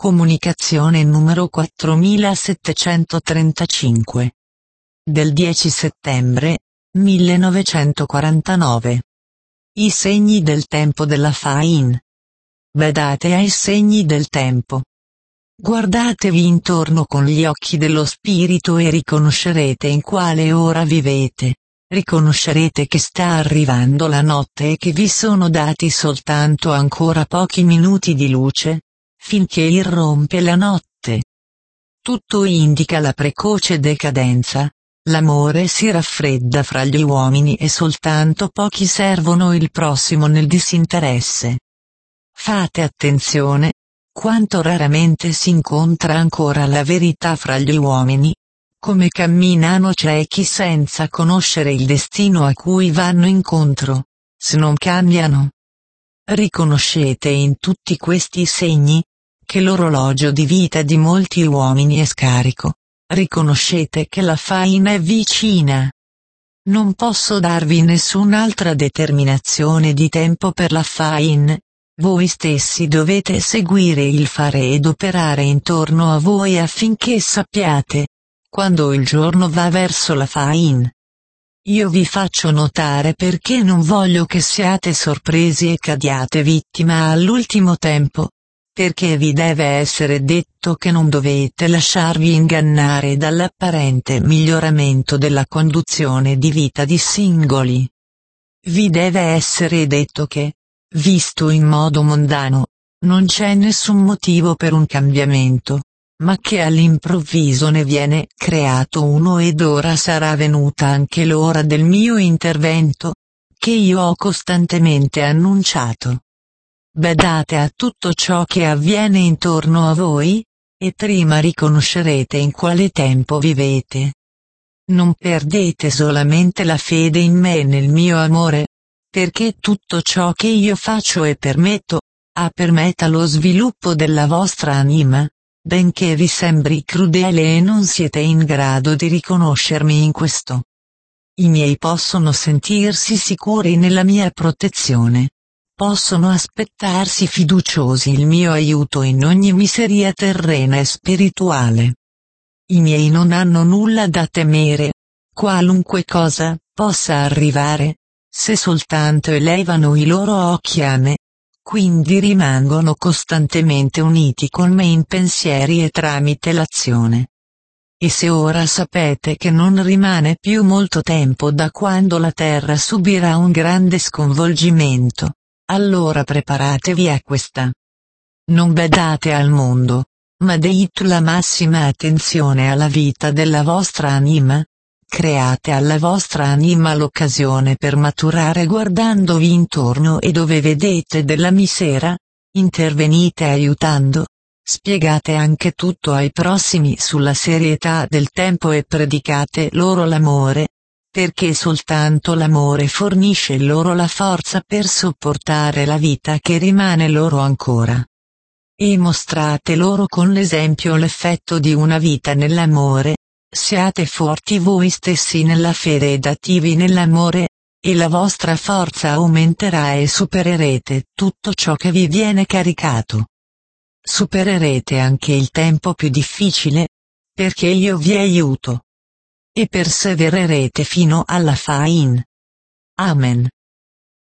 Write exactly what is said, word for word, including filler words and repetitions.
Comunicazione numero quattromilasettecentotrentacinque. Del dieci settembre, millenovecentoquarantanove. I segni del tempo della Fain. Badate ai segni del tempo. Guardatevi intorno con gli occhi dello spirito e riconoscerete in quale ora vivete. Riconoscerete che sta arrivando la notte e che vi sono dati soltanto ancora pochi minuti di luce, finché irrompe la notte. Tutto indica la precoce decadenza, l'amore si raffredda fra gli uomini e soltanto pochi servono il prossimo nel disinteresse. Fate attenzione, quanto raramente si incontra ancora la verità fra gli uomini, come camminano ciechi senza conoscere il destino a cui vanno incontro, se non cambiano. Riconoscete in tutti questi segni, che l'orologio di vita di molti uomini è scarico. Riconoscete che la faina è vicina. Non posso darvi nessun'altra determinazione di tempo per la fain. Voi stessi dovete seguire il fare ed operare intorno a voi affinché sappiate, quando il giorno va verso la fain. Io vi faccio notare perché non voglio che siate sorpresi e cadiate vittima all'ultimo tempo. Perché vi deve essere detto che non dovete lasciarvi ingannare dall'apparente miglioramento della conduzione di vita di singoli. Vi deve essere detto che, visto in modo mondano, non c'è nessun motivo per un cambiamento, ma che all'improvviso ne viene creato uno ed ora sarà venuta anche l'ora del mio intervento, che io ho costantemente annunciato. Badate a tutto ciò che avviene intorno a voi, e prima riconoscerete in quale tempo vivete. Non perdete solamente la fede in me e nel mio amore, perché tutto ciò che io faccio e permetto, ha per meta lo sviluppo della vostra anima, benché vi sembri crudele e non siete in grado di riconoscermi in questo. I miei possono sentirsi sicuri nella mia protezione. Possono aspettarsi fiduciosi il mio aiuto in ogni miseria terrena e spirituale. I miei non hanno nulla da temere, qualunque cosa possa arrivare, se soltanto elevano i loro occhi a me, quindi rimangono costantemente uniti con me in pensieri e tramite l'azione. E se ora sapete che non rimane più molto tempo da quando la terra subirà un grande sconvolgimento, allora preparatevi a questa. Non badate al mondo, ma deite la massima attenzione alla vita della vostra anima. Create alla vostra anima l'occasione per maturare guardandovi intorno e dove vedete della misera, intervenite aiutando. Spiegate anche tutto ai prossimi sulla serietà del tempo e predicate loro l'amore. Perché soltanto l'amore fornisce loro la forza per sopportare la vita che rimane loro ancora. E mostrate loro con l'esempio l'effetto di una vita nell'amore, siate forti voi stessi nella fede ed attivi nell'amore, e la vostra forza aumenterà e supererete tutto ciò che vi viene caricato. Supererete anche il tempo più difficile, perché io vi aiuto. E persevererete fino alla fain. Amen.